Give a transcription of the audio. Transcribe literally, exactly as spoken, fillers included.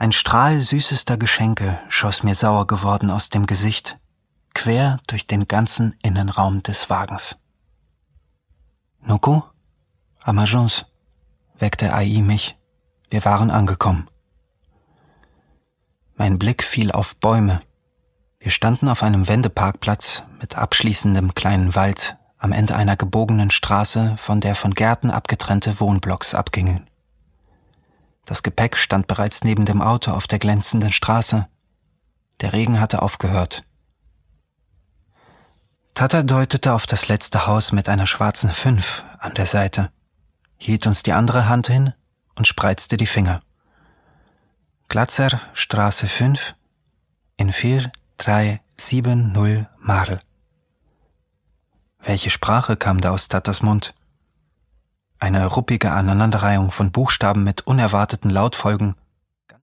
Ein Strahl süßester Geschenke schoss mir sauer geworden aus dem Gesicht, quer durch den ganzen Innenraum des Wagens. Noko? À ma chance, weckte A I mich. Wir waren angekommen. Mein Blick fiel auf Bäume. Wir standen auf einem Wendeparkplatz mit abschließendem kleinen Wald am Ende einer gebogenen Straße, von der von Gärten abgetrennte Wohnblocks abgingen. Das Gepäck stand bereits neben dem Auto auf der glänzenden Straße. Der Regen hatte aufgehört. Tata deutete auf das letzte Haus mit einer schwarzen Fünf an der Seite, hielt uns die andere Hand hin und spreizte die Finger. Glatzer, Straße fünf, in vier drei sieben null Marl. Welche Sprache kam da aus Tatas Mund? Eine ruppige Aneinanderreihung von Buchstaben mit unerwarteten Lautfolgen,